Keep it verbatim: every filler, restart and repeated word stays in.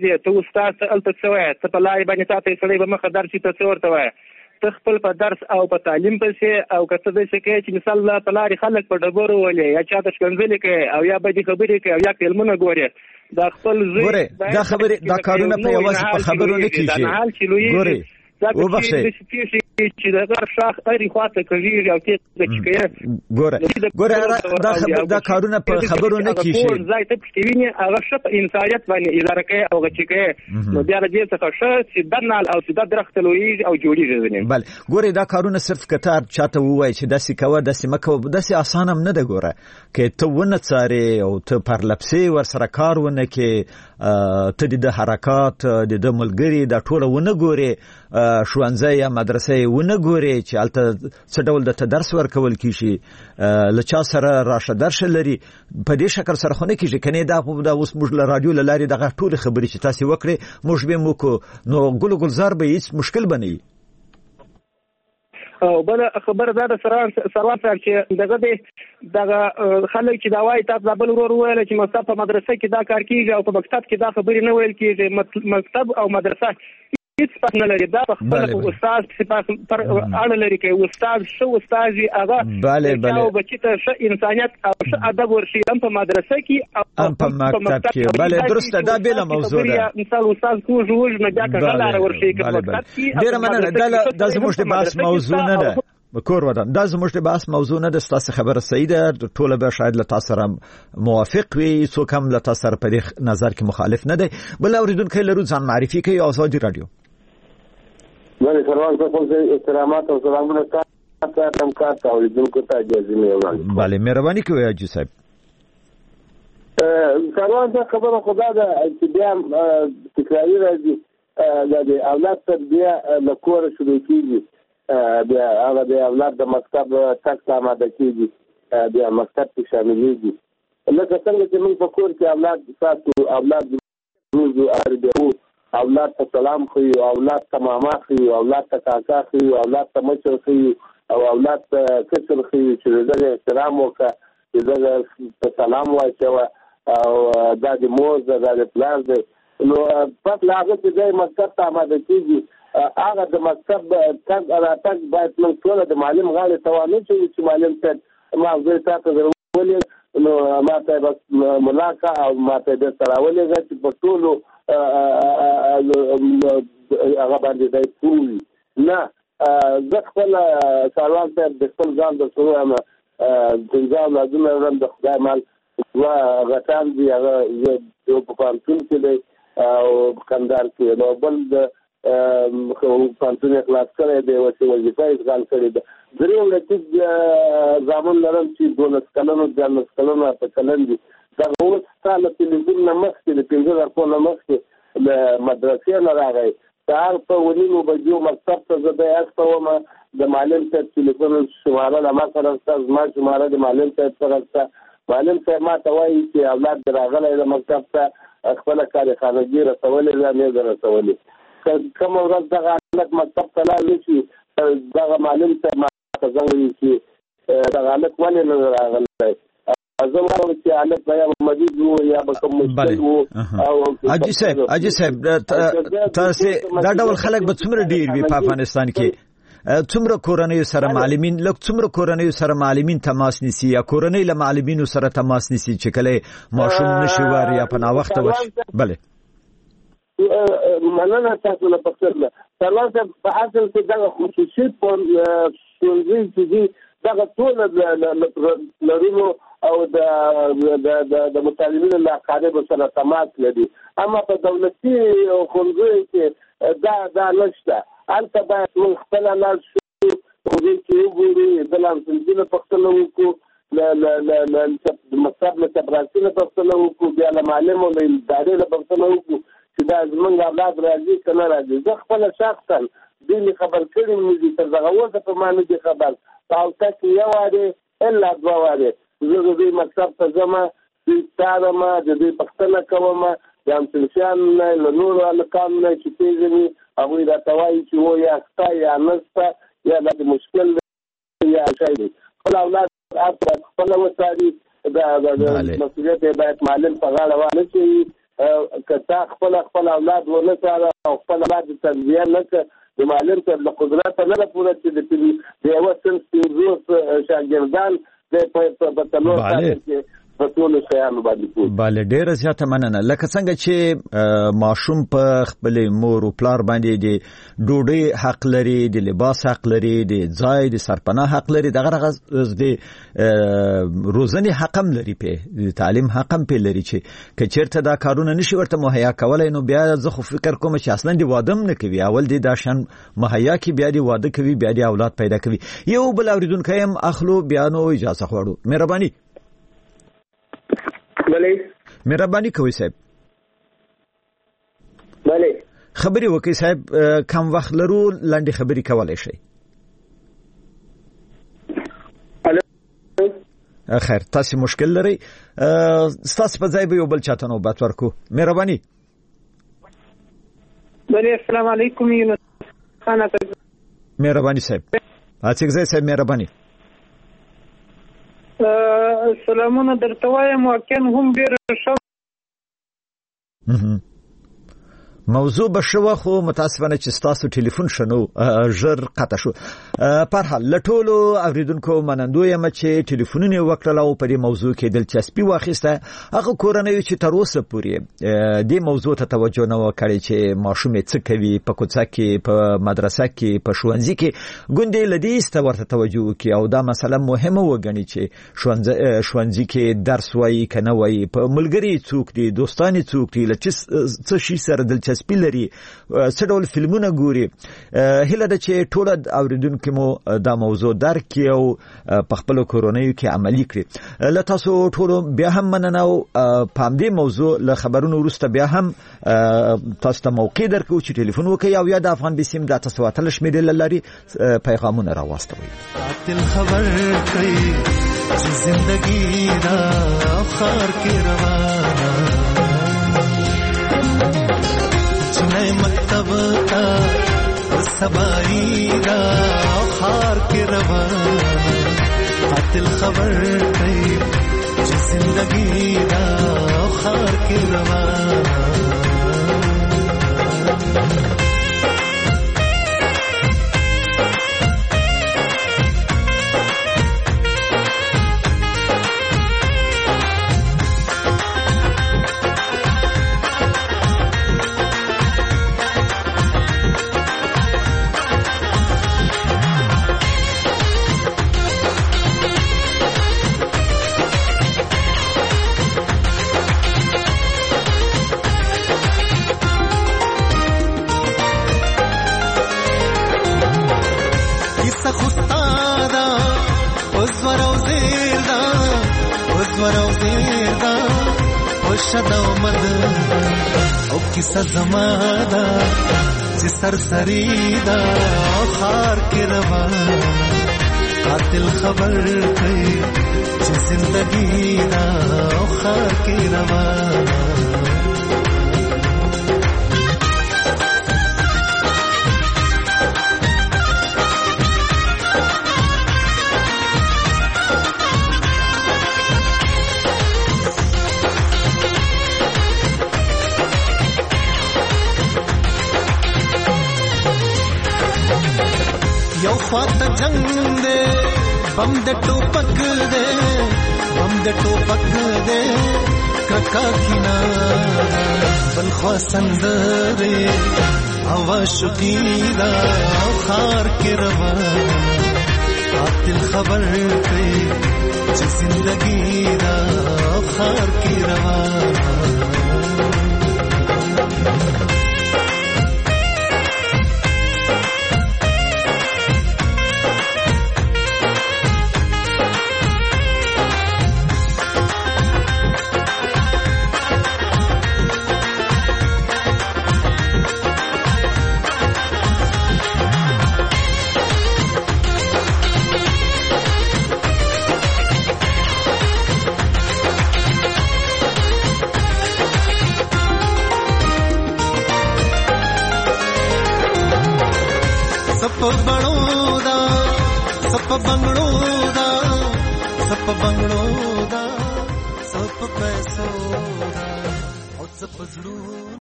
یې، ته استاد ته هلته څه وایې، ته په لارې باندې تا ته سړی به مخه درشي ته څه ورته وایې. ته خپل په درس او په تعلیم پسې او که څه داسې کوې چې مثال په لارې خلک په ډبرو ولې یا چاته ښکنځلې کوي او یا بدې خبرې کوي او یا فلمونه ګورې، دا خپل زوی دا خبرې دا کارونه په یوازې په خبرو نه کېږي. ګورې وبخښئ چې د غر شاخ هرې خواته کږېږي او تېز چې کوي. ګوره ګوره دا خبر دا کارونه په خبرو نه کېږي. ځای ته پکې وینې هغه ښه په انسانیت باندې اداره کوي او هغه چې کوي نو بیا له دې څخه ښه سیده نال او سیده درخت لویږي او جوړېږي. بله ګورې دا کارونه صرف که ته چاته ووایي چې داسې کوه داسې مه کوه داسې اسان هم نه ده. ګوره که ته ونه څارې او ته پرلپسې ورسره کار ونه کړې، ته د ده حرکات د ده ملګري دا ټوله ونه ګورې، ښوونځی یا مدرسه یې ونه ګورې چې هلته څه ډول درته درس ورکول کېږي، له چا سره راشه درشه لري، په دې شکل سره خو نه کېږي. که نه دا اوس موږ له راډیو له لارې دغه ټولې خبرې چې تاسې وکړې موږ به یې وکړو نو ګل و ګلزار به هېڅ مشکل به نه وي. او بله خبره دا د سروان صاحب چې دغه دی دغه خلک چې دا وایي تاسو دا بل ورور وویله چې مکتب په مدرسه کې دا کار کېږي او په مکتب کې دا خبرې نه ویل کېږي. مکتب او مدرسه هیڅ فرق نه لري، دا په خپل استاد پر اړه لري کې استاد ښه استاد وي هغه او بچي ته ښه انسانیت او ښه ادب ورشي هم په مدرسه کې او په مکتب کې. بله درسته دا بېله موضوع ده. مثال استاد کوږ وژ نه بیا کږه لاره ورشي که مکتب کې. ډېره مننه. دا زموږ د بحث موضوع نه ده کور ودان، دا زموږ د بحث موضوع نه ده. ستاسو خبره صحیح ده، ټوله به شاید له تاسو سره موافق وي، څوک هم له تاسو سره په دې نظر کې مخالف نه دی. بل اورېدونکی لرو ځان معرفي کوي. آزادي راډیو. بله سروان صاحب احترامات او سلامونه تاسو کار ته اوریدونکو ته اجازه مې وړاندې. بله مهرباني کوئ حاجي صاحب. سروان صاحب خبره خدا ده چې بیا تکراري راځي د اولاد تربیه له کوره شروع کېږي، بیا هغه د اولاد د مکتب تګ ته آماده کېږي، بیا مکتب کې شاملېږي. لکه څنګه چې موږ په کور کې اولاد ساتو، اولاد موږ اربیو، اولاد ته سلام خو، اولاد ته ماما خو، اولاد ته کاکا خو، اولاد ته مشر خو او اولاد ته کشر خو چې دغه احترام وکړه، چې دغه ته سلام واچوه او دا د مور ده دا د پلار دی. نو پس له هغه چې دی مکتب ته آماده کېږي هغه د مکتب تګ راتګ باید موږ ټوله د معلم غاړې ته وانچوو چې معلم صاحب ما زوی تا ته ولېږ نو ما ته بس ملا کا او ما ته درته راولېږه چې په ټولو هغه باندې دی پوه وي. نه زه خپله سروان صاحب د خپل ځان درته ووایم پنځه اولادونه لرم، د خدای مال دوه غټان دي، هغه یو په پوهنتون کې دی او په کندهار کې، نو بل د پوهنتون یې خلاص کړی دی، وظیفه یې اشغال کړې ده. درېیم لطیف زامن لرم چې دولس کلن او دیارلس کلن اته کلن دي. دغه اوس ستا له تلویزیون نه مخکې د پنځه دقیقو نه مخکې د مدرسې نه راغی، سهار په اوه نیمو بجو مکتب ته زه دی استوم، د معلم صاحب تلیفون شماره له ما سره شته، زما شماره د معلم صاحب سره شته. معلم صاحب ما ته وایي چې اولاد دې راغلی د مکتب ته خپله کارخانګي رسولې ده نه ده رسولې. کومه ورځ دغه هلک مکتب ته لاړ نه شي دغه معلم صاحب ما ته زنګ وایي چې دغه هلک ولې نه راغلی، زه وایم چې هلک به یا مریض و یا به کوم مشکل و. حاجي صاحب حاجي صاحب تاسې دا ډول خلک به څومره ډېر وي په افغانستان کې؟ څومره کورنیو سره معلمین لکه څومره کورنیو سره معلمین تماس نیسي یا کورنۍ له معلمینو سره تماس نیسي چې کله ماشوم نشي ور یا په ناوخته ورشي؟ بله مننه تاسو له پخته. سروان صاحب په اصل کې دغه خصوصي ښوونځي چې دي دغه ټول لرونو او د د متعلمینو له اقاربو سره تماس لري، اما په دولتي ښوونځیو کې دا دا نشته. هلته باید موږ خپله لاړ شو ښوونځي کې وګورو، د لانسنجي نه پوښتنه وکړو، د مکتب له چپراسي نه پوښتنه وکړو، بیا له معلم او له ادارې نه پوښتنه وکړو چې دا زموږ اولاد راځي که نه راځي. زه خپله شخصا دوی مې خبر کړي مې دي، تر دغه وخته په ما نه دي خبر. په هفته کې یو وارې الا دوه وارې زه د دوی مکتب ته ځم، دوی څارم، د دوی پوښتنه کوم، د همصنفیانو نه له نورو هلکانو نه چې پېژني هغوی راته وایي چې و یا شته یا نشته یا داسې مشکل دی یا شی دی. خپل اولاد خپله وڅاري، د مسؤلیت یې باید معلم په غاړه واچوي کتا خپل خپل اولاد ونه سره او خپل اولاد تربیه نه کړ د معلم ته د قدرت نه پوره چې د یو سن سپینځوس شاګردان د په تلو کې په ټول شیانو باندې کوي. بله ډیره زیاته مننه. لکه څنګه چې ماشوم په خپل مور او پلار باندې د ډوډۍ حق لري، د لباس حق لري، د ځای د سرپناه حق لري، دغه رغز د روزنې حق هم لري، په د تعلیم حق هم په لري چې که چیرته دا کارونه نشي ورته مهیا کولای نو بیا زه خو فکر کوم چې اصلا د واده هم نه کوي، اول د دا شان مهیا کې بیا د واده کوي، بیا د اولاد پیدا کوي. یو بل اوریدونکی هم اخلو، بیا نو اجازه غواړو. مهرباني بله مهرباني کوي صاحب. بله خبري وکي صاحب، کم وخت لرو لاندې خبري کولای شي. خیر تاسو مشکل لري، تاسو په ځای به یو بل چاته نوبت ورکو. مهرباني. بله السلام علیکم. یونس خان مهرباني صاحب. اڅک ځای صاحب مهرباني. سلامونه درته وایم، واقعا هم ډېر ښه موضوع بشوه، خو متاسفانه چې تاسو ټلیفون شنو ژر قطع شو. په هر حال لټولو اوریدونکو منندوی یم چې ټلیفونونه وکړل او په دې موضوع کې دلچسپي واخیسته. هغه کورنۍ چې تر اوسه پورې دې موضوع ته توجه نه وکړي چې ماشوم څه کوي په کوڅه کې، په مدرسه کې، په ښوونځي کې، ګوندې لدې ست ورته توجه وکړي او دا مسله مهمه وګڼي چې ښوونځي کې درس وایي کنه وایي، په ملګری څوک دي، دوستان څوک دي، لچ څه شي سره دلچسپي سپیلري، څه ډول فلمونه ګوري. هله د چې ټول اوریدونکو مو دا موضوع درک کړي او په خپل کورونیو کې عملی کړي. له تاسو ټول بیا هم مننه او په دې موضوع له خبرونو وروسته بیا هم تاسو ته موقع درکو چې ټلیفون وکړئ او یا د افغان بسیم د تاسو اتل شمیرې لري پیغامونه راوستوي. قاتل خبر کوي چې زندگی دا خار کې روانه مکتب تا سبائی دا خار کے روان قاتل خبر کئی جو زندگی دا خار کے روان. او کیسه زمادا چې سرسری دا خار کې روان قاتل خبر کوي چې زندگی دا خار کې روان. یو خواته جنگ دے بم د ټوپک دے بم د ټوپک دے ککا کینا بل خوا سندره او شقیدا خار کې روان قاتل خبر کوي چې زندگی دا خار کې روان. سپ بنگلو دا سپ بنگلو دا سپ بنگلو دا سپ پیسو دا زپزړو